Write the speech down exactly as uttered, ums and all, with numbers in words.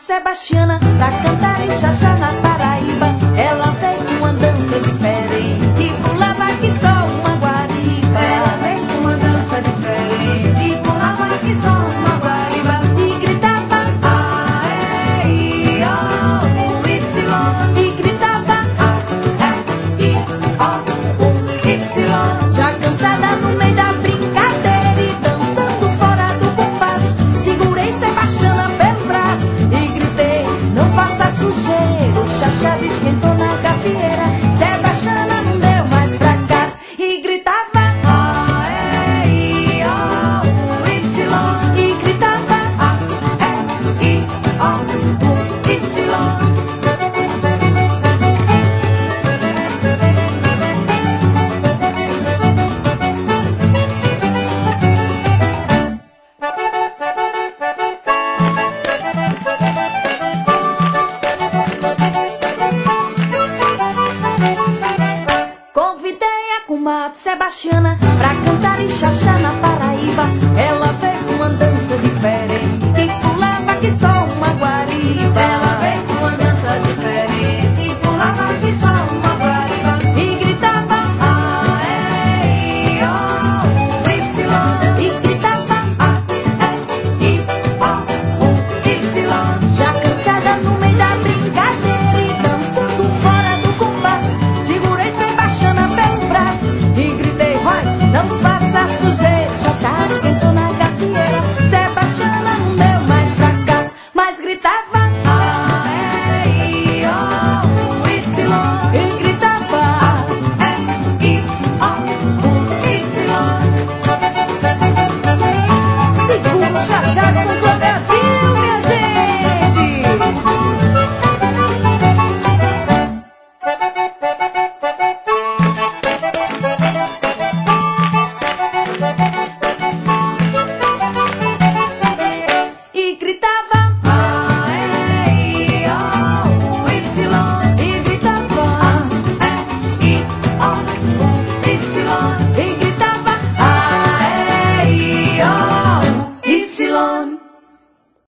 Sebastiana pra cantar e xaxá na Paraíba. Ela veio com uma dança diferente e pulava que só uma guariba. Ela veio com uma dança diferente e pulava que só uma guariba. E gritava A, E, I, O, U, Y. e gritava A, E, I, O, U, Y. já cansada no meio da brincadeira e dançando fora do compasso. Segurei Sebastiana pelo braço e gritei, não faça sujeira. O xaxá esquentou na gafieira. Sebastiana não deu mais fracasso e gritava A, E, I, O, U, Y. e gritava A, E, I, O, U, Y. Convidei a comadre Sebastiana pra cantar e xaxá na Paraíba. Ela veio com uma dança diferente e pulava que só uma guariba. Ela veio com uma dança diferente e pulava que só uma guariba. E gritava A, E, I, O, U, Y. e gritava A, E, I, O, U, Y. já cansada no meio da brincadeira e dançando fora do compasso. Segurei Sebastiana pelo braço e gritei, vai, não faça sujeira, xaxá esquentou